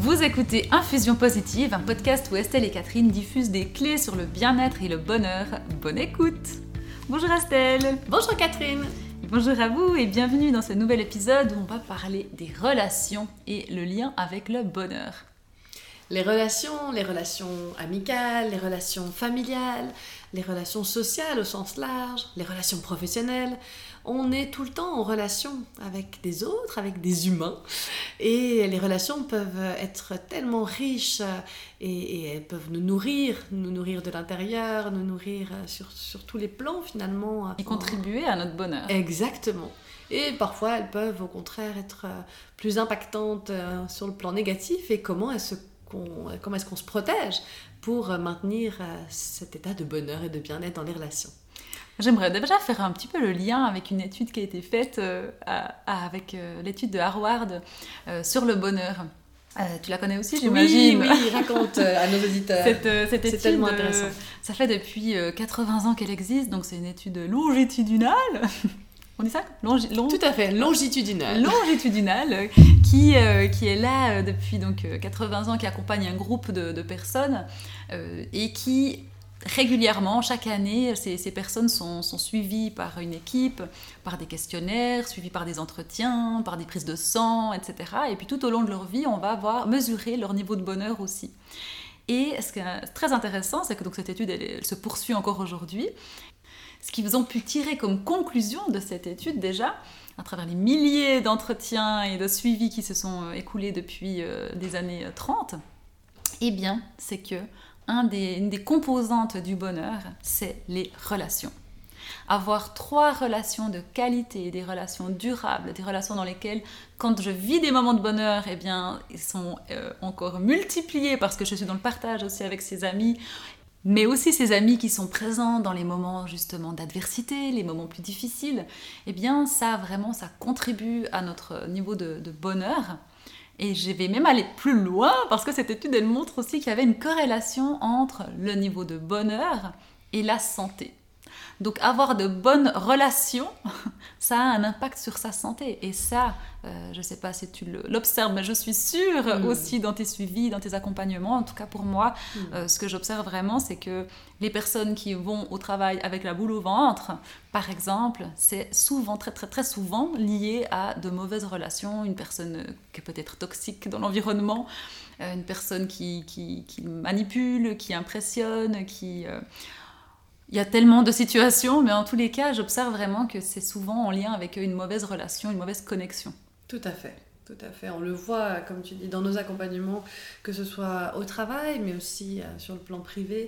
Vous écoutez Infusion Positive, un podcast où Estelle et Catherine diffusent des clés sur le bien-être et le bonheur. Bonne écoute! Bonjour Estelle! Bonjour Catherine! Bonjour à vous et bienvenue dans ce nouvel épisode où on va parler des relations et le lien avec le bonheur. Les relations amicales, les relations familiales, les relations sociales au sens large, les relations professionnelles. On est tout le temps en relation avec des autres, avec des humains. Et les relations peuvent être tellement riches et elles peuvent nous nourrir de l'intérieur, nous nourrir sur tous les plans finalement. Et contribuer à notre bonheur. Exactement. Et parfois elles peuvent au contraire être plus impactantes sur le plan négatif. Et comment est-ce qu'on se protège pour maintenir cet état de bonheur et de bien-être dans les relations? J'aimerais déjà faire un petit peu le lien avec une étude qui a été faite avec l'étude de Harvard sur le bonheur. Tu la connais aussi, j'imagine? Oui, raconte à nos auditeurs. Cette étude, c'est tellement intéressant. Ça fait depuis 80 ans qu'elle existe, donc c'est une étude longitudinale. On dit ça? Tout à fait, longitudinale. Longitudinale, qui est là depuis donc 80 ans, qui accompagne un groupe de personnes et qui régulièrement, chaque année, ces personnes sont suivies par une équipe, par des questionnaires, suivies par des entretiens, par des prises de sang, etc. Et puis tout au long de leur vie, on va mesurer leur niveau de bonheur aussi. Et ce qui est très intéressant, c'est que donc, cette étude, elle se poursuit encore aujourd'hui. Ce qu'ils ont pu tirer comme conclusion de cette étude déjà, à travers les milliers d'entretiens et de suivis qui se sont écoulés depuis les années 30, eh bien, c'est que une des composantes du bonheur, c'est les relations. Avoir 3 relations de qualité, des relations durables, des relations dans lesquelles, quand je vis des moments de bonheur, eh bien, ils sont encore multipliés parce que je suis dans le partage aussi avec ses amis, mais aussi ces amis qui sont présents dans les moments justement d'adversité, les moments plus difficiles, eh bien ça vraiment, ça contribue à notre niveau de bonheur. Et je vais même aller plus loin parce que cette étude, elle montre aussi qu'il y avait une corrélation entre le niveau de bonheur et la santé. Donc avoir de bonnes relations, ça a un impact sur sa santé. Et ça, je ne sais pas si tu l'observes, mais je suis sûre aussi dans tes suivis, dans tes accompagnements. En tout cas pour moi, ce que j'observe vraiment, c'est que les personnes qui vont au travail avec la boule au ventre, par exemple, c'est souvent, très très très souvent lié à de mauvaises relations. Une personne qui peut être toxique dans l'environnement, une personne qui manipule, qui impressionne, qui... Il y a tellement de situations, mais en tous les cas, j'observe vraiment que c'est souvent en lien avec une mauvaise relation, une mauvaise connexion. Tout à fait. On le voit, comme tu dis, dans nos accompagnements, que ce soit au travail, mais aussi sur le plan privé,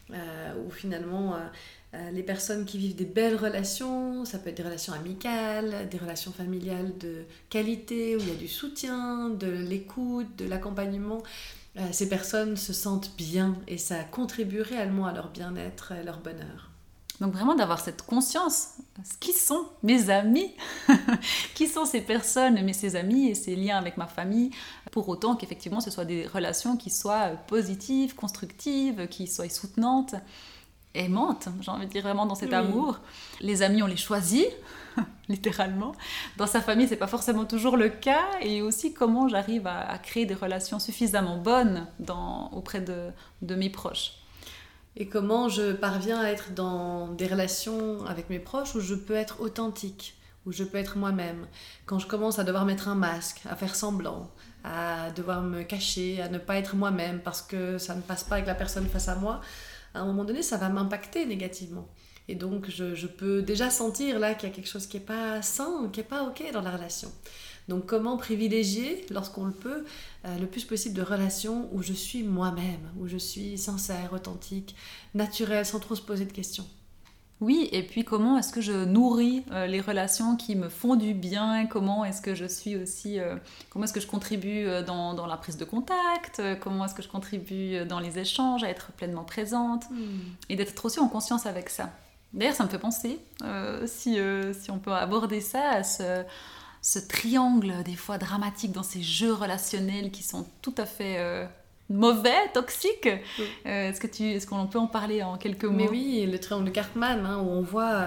où finalement, les personnes qui vivent des belles relations, ça peut être des relations amicales, des relations familiales de qualité, où il y a du soutien, de l'écoute, de l'accompagnement. Ces personnes se sentent bien et ça contribue réellement à leur bien-être et à leur bonheur. Donc vraiment d'avoir cette conscience, qui sont mes amis? Qui sont ces personnes, ces amis et ces liens avec ma famille? Pour autant qu'effectivement ce soient des relations qui soient positives, constructives, qui soient soutenantes, aimantes, j'ai envie de dire vraiment dans cet amour. Les amis, on les choisit, littéralement. Dans sa famille, c'est pas forcément toujours le cas. Et aussi comment j'arrive à créer des relations suffisamment bonnes auprès de mes proches. Et comment je parviens à être dans des relations avec mes proches où je peux être authentique, où je peux être moi-même. Quand je commence à devoir mettre un masque, à faire semblant, à devoir me cacher, à ne pas être moi-même parce que ça ne passe pas avec la personne face à moi, à un moment donné, ça va m'impacter négativement. Et donc, je peux déjà sentir là qu'il y a quelque chose qui n'est pas sain, qui n'est pas OK dans la relation. Donc, comment privilégier, lorsqu'on le peut, le plus possible de relations où je suis moi-même, où je suis sincère, authentique, naturelle, sans trop se poser de questions. Oui, et puis comment est-ce que je nourris les relations qui me font du bien? Comment est-ce que je suis aussi... comment est-ce que je contribue dans la prise de contact? Comment est-ce que je contribue dans les échanges, à être pleinement présente? Et d'être aussi en conscience avec ça. D'ailleurs, ça me fait penser, si on peut aborder ça, à ce triangle des fois dramatique dans ces jeux relationnels qui sont tout à fait mauvais, toxiques. Est-ce qu'on peut en parler en quelques mots? Mais oui, le triangle de Cartman, où on voit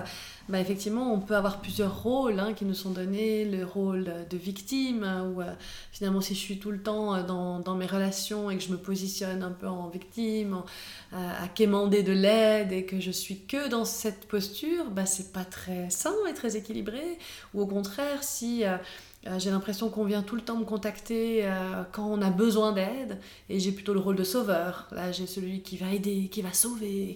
effectivement, on peut avoir plusieurs rôles qui nous sont donnés. Le rôle de victime, où finalement, si je suis tout le temps dans mes relations et que je me positionne un peu en victime, à quémander de l'aide et que je suis que dans cette posture, c'est pas très sain et très équilibré. Ou au contraire, si j'ai l'impression qu'on vient tout le temps me contacter quand on a besoin d'aide, et j'ai plutôt le rôle de sauveur. Là, j'ai celui qui va aider, qui va sauver,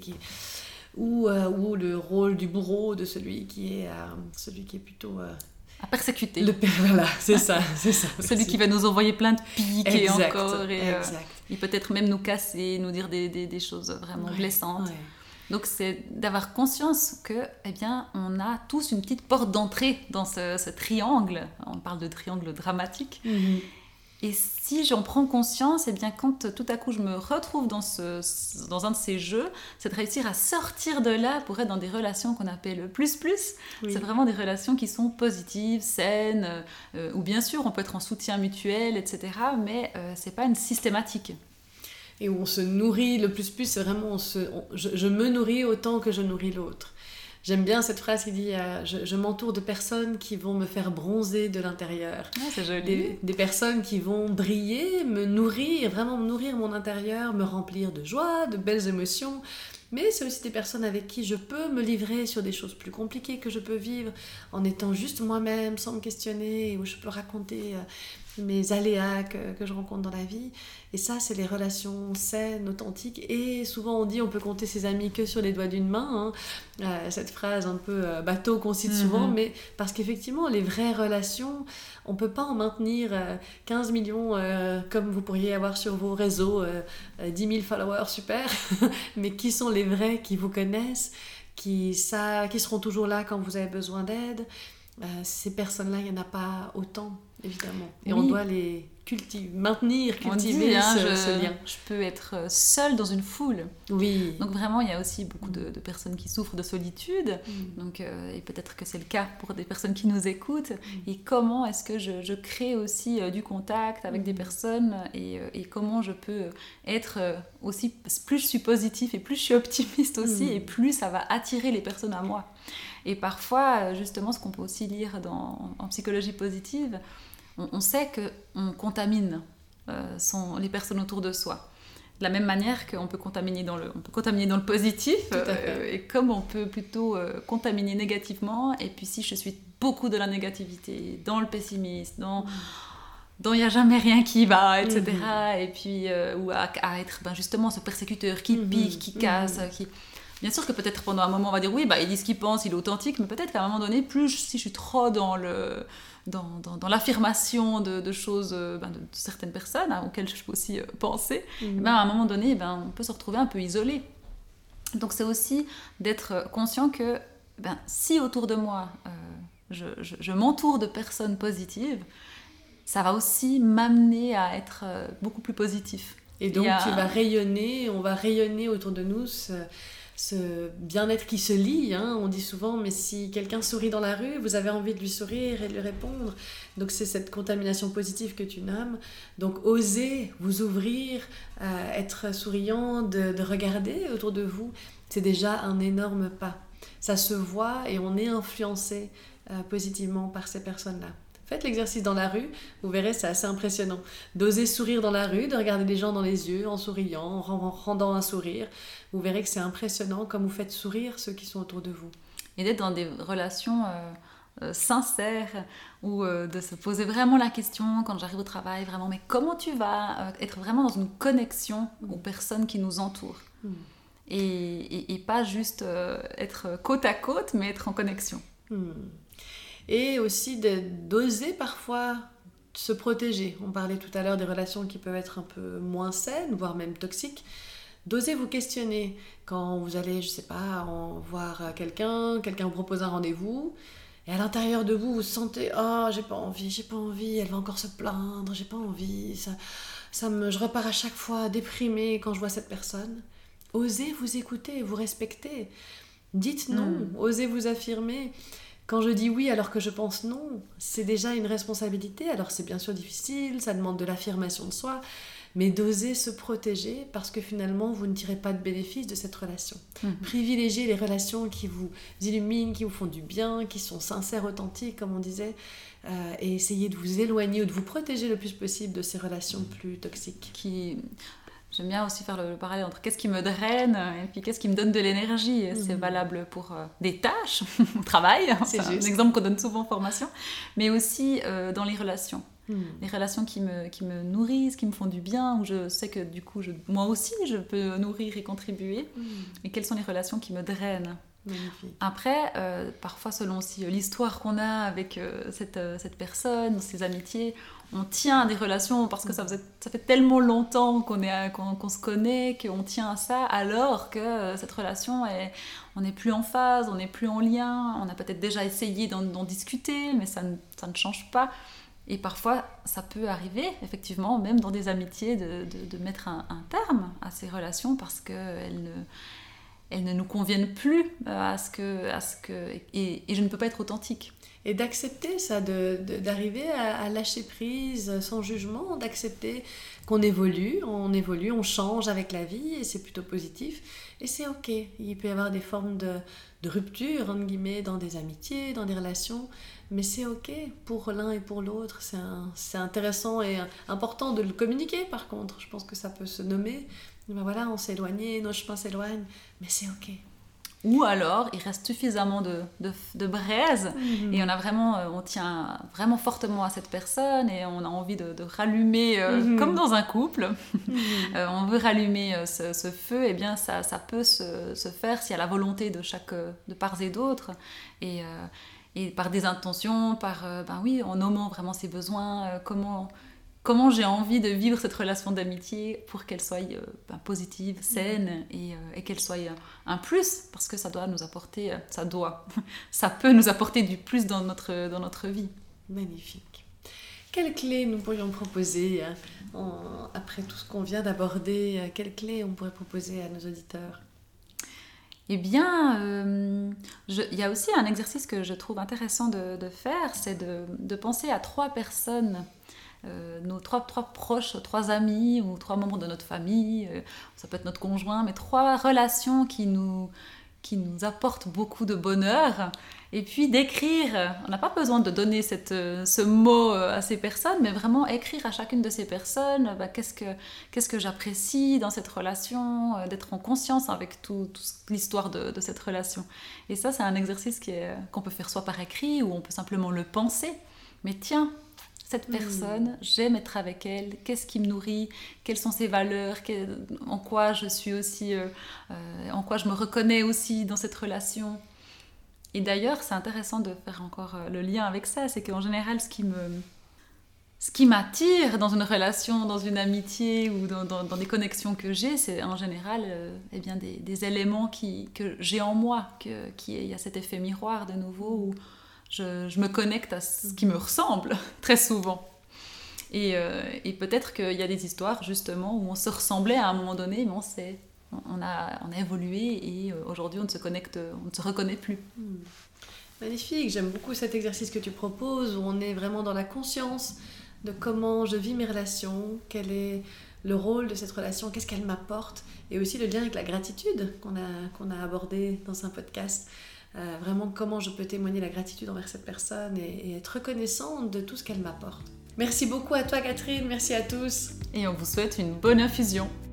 ou le rôle du bourreau, de celui qui est plutôt... à persécuter. Voilà, c'est ça. Celui qui va nous envoyer plein de piques et encore. Exact. Et peut-être même nous casser, nous dire des choses vraiment blessantes. Ouais. Donc c'est d'avoir conscience que, on a tous une petite porte d'entrée dans ce triangle. On parle de triangle dramatique. Mm-hmm. Et si j'en prends conscience, quand tout à coup je me retrouve dans un de ces jeux, c'est de réussir à sortir de là pour être dans des relations qu'on appelle plus-plus. Oui. C'est vraiment des relations qui sont positives, saines, où bien sûr on peut être en soutien mutuel, etc. Mais c'est pas une systématique. Et où on se nourrit, le plus-plus, c'est vraiment je me nourris autant que je nourris l'autre. J'aime bien cette phrase qui dit je m'entoure de personnes qui vont me faire bronzer de l'intérieur. Ah, c'est joli. Des personnes qui vont briller, me nourrir, vraiment me nourrir mon intérieur, me remplir de joie, de belles émotions. Mais c'est aussi des personnes avec qui je peux me livrer sur des choses plus compliquées que je peux vivre en étant juste moi-même, sans me questionner, où je peux raconter mes aléas que je rencontre dans la vie. Et ça, c'est les relations saines, authentiques. Et souvent, on dit on peut compter ses amis que sur les doigts d'une main. Cette phrase un peu bateau qu'on cite souvent, mais parce qu'effectivement, les vraies relations, on ne peut pas en maintenir 15 millions comme vous pourriez avoir sur vos réseaux, 10 000 followers, super. Mais qui sont les vrais qui vous connaissent, qui seront toujours là quand vous avez besoin d'aide? Ces personnes-là, il n'y en a pas autant, évidemment. Et oui. On doit les cultiver ce lien. Je peux être seule dans une foule. Oui. Donc vraiment, il y a aussi beaucoup de personnes qui souffrent de solitude. Donc, et peut-être que c'est le cas pour des personnes qui nous écoutent. Et comment est-ce que je crée aussi du contact avec des personnes et comment je peux être aussi... Plus je suis positive et plus je suis optimiste aussi et plus ça va attirer les personnes à moi. Et parfois, justement, ce qu'on peut aussi lire en psychologie positive, on sait qu'on contamine les personnes autour de soi. De la même manière qu'on peut contaminer dans le positif, et comme on peut plutôt contaminer négativement. Et puis si je suis beaucoup de la négativité, dans le pessimisme, dans il n'y a jamais rien qui va, etc. Et puis, ou à être justement ce persécuteur qui pique, qui casse, qui... Bien sûr que peut-être pendant un moment on va dire oui, il dit ce qu'il pense, il est authentique, mais peut-être qu'à un moment donné, si je suis trop dans l'affirmation de choses de certaines personnes auxquelles je peux aussi penser, à un moment donné, on peut se retrouver un peu isolé. Donc c'est aussi d'être conscient que si autour de moi, je m'entoure de personnes positives, ça va aussi m'amener à être beaucoup plus positif. Et donc on va rayonner autour de nous ce bien-être qui se lie, on dit souvent, mais si quelqu'un sourit dans la rue, vous avez envie de lui sourire et de lui répondre. Donc c'est cette contamination positive que tu nommes. Donc osez vous ouvrir, être souriant, de regarder autour de vous, c'est déjà un énorme pas. Ça se voit et on est influencé positivement par ces personnes-là. Faites l'exercice dans la rue, vous verrez, c'est assez impressionnant. D'oser sourire dans la rue, de regarder les gens dans les yeux en souriant, en rendant un sourire. Vous verrez que c'est impressionnant comme vous faites sourire ceux qui sont autour de vous. Et d'être dans des relations sincères, ou de se poser vraiment la question quand j'arrive au travail, vraiment, mais comment tu vas être vraiment dans une connexion aux personnes qui nous entourent. Et pas juste être côte à côte, mais être en connexion. Et aussi d'oser parfois se protéger. On parlait tout à l'heure des relations qui peuvent être un peu moins saines, voire même toxiques. D'oser vous questionner quand vous allez, je sais pas, voir quelqu'un vous propose un rendez-vous, et à l'intérieur de vous, vous sentez « Oh, j'ai pas envie, elle va encore se plaindre, j'ai pas envie, je repars à chaque fois déprimée quand je vois cette personne. » Osez vous écouter, vous respecter. Dites non, osez vous affirmer. Quand je dis oui alors que je pense non, c'est déjà une responsabilité. Alors c'est bien sûr difficile, ça demande de l'affirmation de soi, mais d'oser se protéger parce que finalement vous ne tirez pas de bénéfice de cette relation. Privilégiez les relations qui vous illuminent, qui vous font du bien, qui sont sincères, authentiques comme on disait, et essayez de vous éloigner ou de vous protéger le plus possible de ces relations plus toxiques. J'aime bien aussi faire le parallèle entre qu'est-ce qui me draine et puis qu'est-ce qui me donne de l'énergie. C'est valable pour des tâches, au travail, c'est un exemple qu'on donne souvent en formation, mais aussi dans les relations. Les relations qui me nourrissent, qui me font du bien, où je sais que du coup, moi aussi, je peux nourrir et contribuer. Et quelles sont les relations qui me drainent? Magnifique. Après, parfois, selon aussi l'histoire qu'on a avec cette personne, ces amitiés, on tient à des relations parce que ça fait tellement longtemps qu'on se connaît, qu'on tient à ça, alors que cette relation, on n'est plus en phase, on n'est plus en lien, on a peut-être déjà essayé d'en discuter, mais ça ne change pas. Et parfois, ça peut arriver, effectivement, même dans des amitiés, de mettre un terme à ces relations parce qu'elles ne nous conviennent plus et je ne peux pas être authentique. Et d'accepter ça, d'arriver à lâcher prise sans jugement, d'accepter qu'on évolue, on change avec la vie et c'est plutôt positif. Et c'est ok, il peut y avoir des formes de rupture, entre guillemets, dans des amitiés, dans des relations, mais c'est ok pour l'un et pour l'autre. C'est intéressant et important de le communiquer par contre. Je pense que ça peut se nommer. Ben voilà, on s'est éloigné, nos chemins s'éloignent, mais c'est ok. Ou alors, il reste suffisamment de braise et on tient vraiment fortement à cette personne et on a envie de rallumer, comme dans un couple, on veut rallumer ce feu, et bien ça peut se faire s'il y a la volonté de part et d'autre et par des intentions, en nommant vraiment ses besoins, comment j'ai envie de vivre cette relation d'amitié pour qu'elle soit positive, saine et qu'elle soit un plus, parce que ça peut nous apporter du plus dans notre vie. Magnifique. Quelles clés nous pourrions proposer après tout ce qu'on vient d'aborder? Quelles clés on pourrait proposer à nos auditeurs? Eh bien, il y a aussi un exercice que je trouve intéressant de faire, c'est de penser à 3 personnes, nos trois proches, 3 amis ou 3 membres de notre famille, ça peut être notre conjoint, mais 3 relations qui nous apportent beaucoup de bonheur, et puis d'écrire. On n'a pas besoin de donner ce mot à ces personnes, mais vraiment écrire à chacune de ces personnes qu'est-ce que j'apprécie dans cette relation, d'être en conscience avec toute l'histoire de cette relation. Et ça, c'est un exercice qu'on peut faire soit par écrit ou on peut simplement le penser, mais tiens, cette personne, j'aime être avec elle, qu'est-ce qui me nourrit, quelles sont ses valeurs, en quoi je suis aussi, en quoi je me reconnais aussi dans cette relation. Et d'ailleurs, c'est intéressant de faire encore le lien avec ça, c'est qu'en général, ce qui m'attire dans une relation, dans une amitié ou dans des connexions que j'ai, c'est en général des éléments que j'ai en moi, il y a cet effet miroir de nouveau où je me connecte à ce qui me ressemble très souvent. Et peut-être qu'il y a des histoires justement où on se ressemblait à un moment donné, mais on a évolué et aujourd'hui on ne se reconnaît plus. Magnifique, j'aime beaucoup cet exercice que tu proposes où on est vraiment dans la conscience de comment je vis mes relations, quel est le rôle de cette relation, qu'est-ce qu'elle m'apporte, et aussi le lien avec la gratitude qu'on a abordé dans un podcast. Vraiment comment je peux témoigner la gratitude envers cette personne et être reconnaissante de tout ce qu'elle m'apporte. Merci beaucoup à toi Catherine, merci à tous. Et on vous souhaite une bonne infusion.